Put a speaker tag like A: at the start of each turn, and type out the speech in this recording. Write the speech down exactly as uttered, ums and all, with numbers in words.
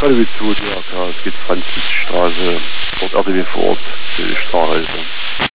A: Hallo zu D R K, es geht Franzstraße, Ort R T W vor Ort, Straße.